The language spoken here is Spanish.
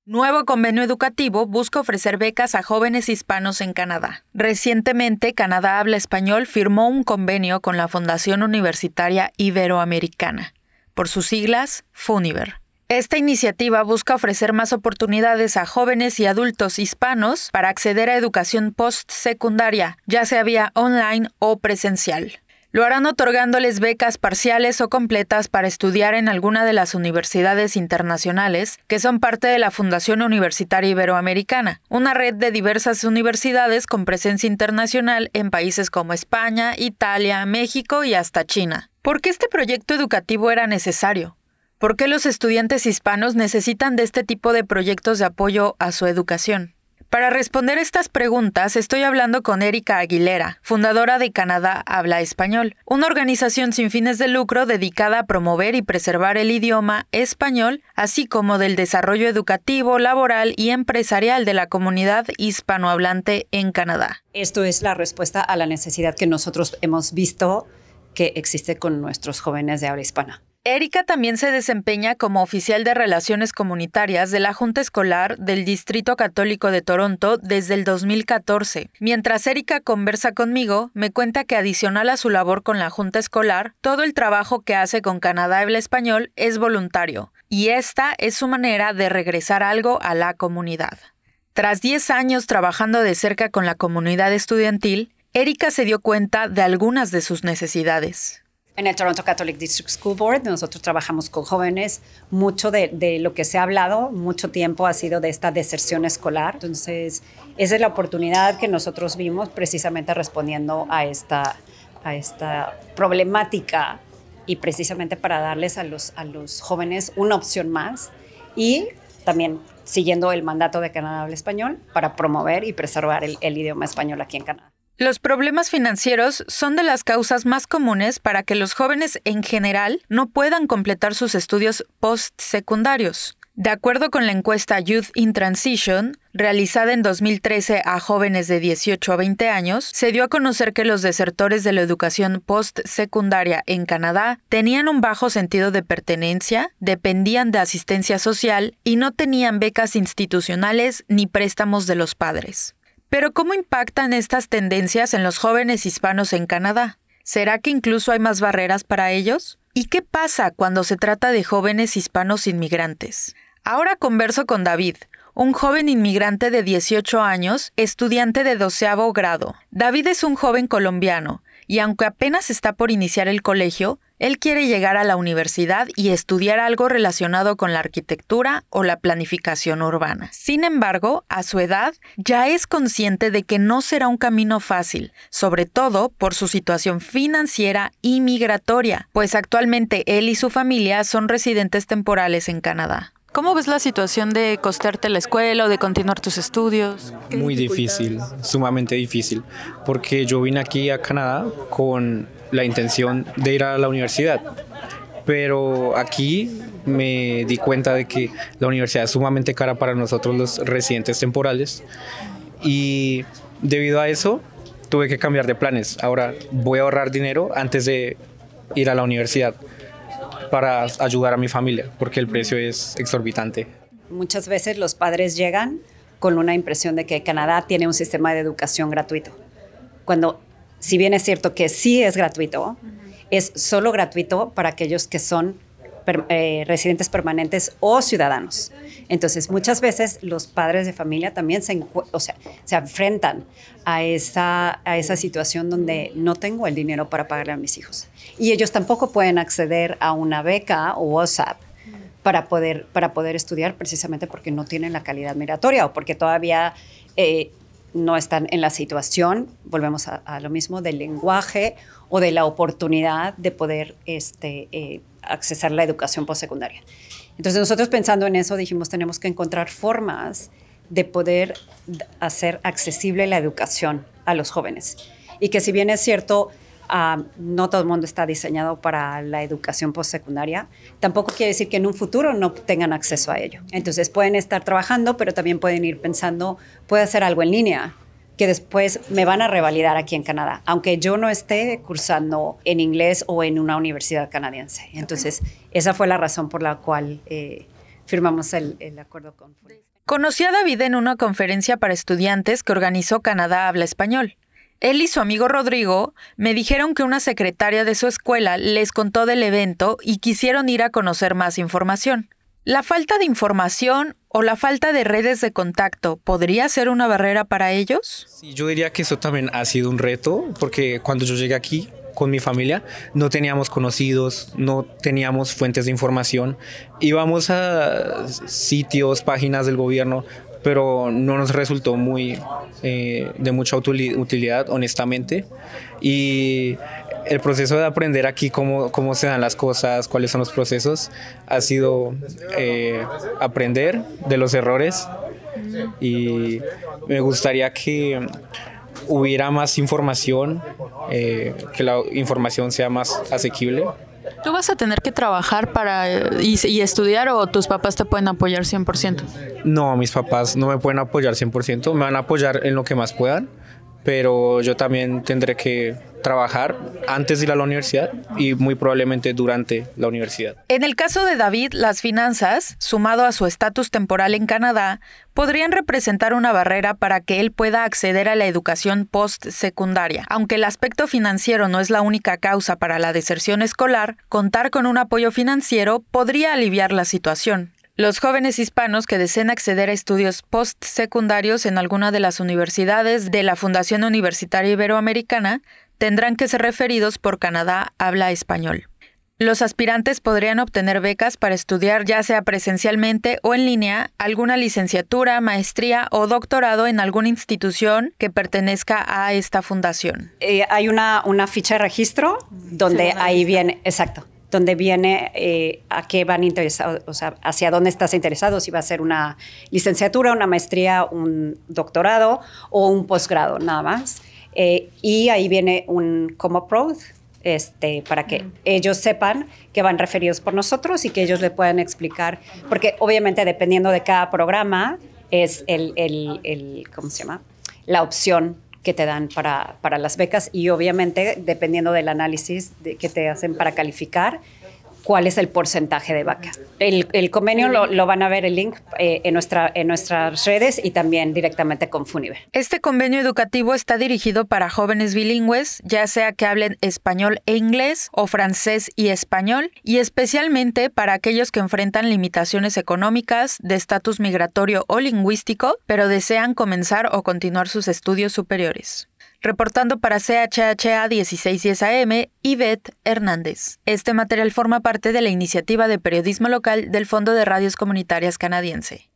Nuevo convenio educativo busca ofrecer becas a jóvenes hispanos en Canadá. Recientemente, Canadá Habla Español firmó un convenio con la Fundación Universitaria Iberoamericana, por sus siglas, FUNIVER. Esta iniciativa busca ofrecer más oportunidades a jóvenes y adultos hispanos para acceder a educación postsecundaria, ya sea vía online o presencial. Lo harán otorgándoles becas parciales o completas para estudiar en alguna de las universidades internacionales que son parte de la Fundación Universitaria Iberoamericana, una red de diversas universidades con presencia internacional en países como España, Italia, México y hasta China. ¿Por qué este proyecto educativo era necesario? ¿Por qué los estudiantes hispanos necesitan de este tipo de proyectos de apoyo a su educación? Para responder estas preguntas, estoy hablando con Erika Aguilera, fundadora de Canadá Habla Español, una organización sin fines de lucro dedicada a promover y preservar el idioma español, así como del desarrollo educativo, laboral y empresarial de la comunidad hispanohablante en Canadá. Esto es la respuesta a la necesidad que nosotros hemos visto que existe con nuestros jóvenes de habla hispana. Erika también se desempeña como oficial de Relaciones Comunitarias de la Junta Escolar del Distrito Católico de Toronto desde el 2014. Mientras Erika conversa conmigo, me cuenta que adicional a su labor con la Junta Escolar, todo el trabajo que hace con Canadá Habla Español es voluntario, y esta es su manera de regresar algo a la comunidad. Tras 10 años trabajando de cerca con la comunidad estudiantil, Erika se dio cuenta de algunas de sus necesidades. En el Toronto Catholic District School Board nosotros trabajamos con jóvenes. Mucho de lo que se ha hablado mucho tiempo ha sido de esta deserción escolar. Entonces, esa es la oportunidad que nosotros vimos precisamente respondiendo a esta problemática y precisamente para darles a los jóvenes una opción más y también siguiendo el mandato de Canadá Habla Español para promover y preservar el idioma español aquí en Canadá. Los problemas financieros son de las causas más comunes para que los jóvenes en general no puedan completar sus estudios postsecundarios. De acuerdo con la encuesta Youth in Transition, realizada en 2013 a jóvenes de 18 a 20 años, se dio a conocer que los desertores de la educación postsecundaria en Canadá tenían un bajo sentido de pertenencia, dependían de asistencia social y no tenían becas institucionales ni préstamos de los padres. Pero ¿cómo impactan estas tendencias en los jóvenes hispanos en Canadá? ¿Será que incluso hay más barreras para ellos? ¿Y qué pasa cuando se trata de jóvenes hispanos inmigrantes? Ahora converso con David, un joven inmigrante de 18 años, estudiante de 12º grado. David es un joven colombiano y aunque apenas está por iniciar el colegio, él quiere llegar a la universidad y estudiar algo relacionado con la arquitectura o la planificación urbana. Sin embargo, a su edad, ya es consciente de que no será un camino fácil, sobre todo por su situación financiera y migratoria, pues actualmente él y su familia son residentes temporales en Canadá. ¿Cómo ves la situación de costearte la escuela o de continuar tus estudios? Muy difícil, sumamente difícil, porque yo vine aquí a Canadá con la intención de ir a la universidad, pero aquí me di cuenta de que la universidad es sumamente cara para nosotros los residentes temporales y debido a eso tuve que cambiar de planes. Ahora voy a ahorrar dinero antes de ir a la universidad para ayudar a mi familia, porque el precio es exorbitante. Muchas veces los padres llegan con una impresión de que Canadá tiene un sistema de educación gratuito, cuando si bien es cierto que sí es gratuito, es solo gratuito para aquellos que son residentes permanentes o ciudadanos. Entonces, muchas veces los padres de familia también se enfrentan a esa situación donde no tengo el dinero para pagarle a mis hijos. Y ellos tampoco pueden acceder a una beca o WhatsApp para poder estudiar precisamente porque no tienen la calidad migratoria o porque todavía no están en la situación, volvemos a lo mismo, del lenguaje o de la oportunidad de poder accesar la educación postsecundaria. Entonces nosotros pensando en eso dijimos tenemos que encontrar formas de poder hacer accesible la educación a los jóvenes y que si bien es cierto no todo el mundo está diseñado para la educación postsecundaria, tampoco quiere decir que en un futuro no tengan acceso a ello. Entonces pueden estar trabajando, pero también pueden ir pensando, puedo hacer algo en línea que después me van a revalidar aquí en Canadá, aunque yo no esté cursando en inglés o en una universidad canadiense. Entonces, esa fue la razón por la cual firmamos el acuerdo con FUNIV. Conocí a David en una conferencia para estudiantes que organizó Canadá Habla Español. Él y su amigo Rodrigo me dijeron que una secretaria de su escuela les contó del evento y quisieron ir a conocer más información. ¿La falta de información o la falta de redes de contacto podría ser una barrera para ellos? Sí, yo diría que eso también ha sido un reto, porque cuando yo llegué aquí con mi familia no teníamos conocidos, no teníamos fuentes de información. Íbamos a sitios, páginas del gobierno, pero no nos resultó muy de mucha utilidad, honestamente. Y el proceso de aprender aquí cómo se dan las cosas, cuáles son los procesos, ha sido aprender de los errores, y me gustaría que hubiera más información, que la información sea más asequible. ¿Tú vas a tener que trabajar y estudiar o tus papás te pueden apoyar 100%? No, mis papás no me pueden apoyar 100%, me van a apoyar en lo que más puedan, pero yo también tendré que trabajar antes de ir a la universidad y muy probablemente durante la universidad. En el caso de David, las finanzas, sumado a su estatus temporal en Canadá, podrían representar una barrera para que él pueda acceder a la educación postsecundaria. Aunque el aspecto financiero no es la única causa para la deserción escolar, contar con un apoyo financiero podría aliviar la situación. Los jóvenes hispanos que deseen acceder a estudios postsecundarios en alguna de las universidades de la Fundación Universitaria Iberoamericana tendrán que ser referidos por Canadá Habla Español. Los aspirantes podrían obtener becas para estudiar ya sea presencialmente o en línea alguna licenciatura, maestría o doctorado en alguna institución que pertenezca a esta fundación. Hay una ficha de registro donde ahí viene, exacto, donde viene a qué van interesados, o sea, hacia dónde estás interesado, si va a ser una licenciatura, una maestría, un doctorado o un posgrado, nada más. Y ahí viene un como pro, para que ellos sepan que van referidos por nosotros y que ellos le puedan explicar, porque obviamente dependiendo de cada programa es ¿cómo se llama? La opción que te dan para las becas, y obviamente dependiendo del análisis que te hacen para calificar, cuál es el porcentaje de beca. El convenio lo van a ver el link en nuestras redes y también directamente con FUNIV. Este convenio educativo está dirigido para jóvenes bilingües, ya sea que hablen español e inglés o francés y español, y especialmente para aquellos que enfrentan limitaciones económicas, de estatus migratorio o lingüístico, pero desean comenzar o continuar sus estudios superiores. Reportando para CHHA 1610 AM, Ivette Hernández. Este material forma parte de la iniciativa de periodismo local del Fondo de Radios Comunitarias Canadiense.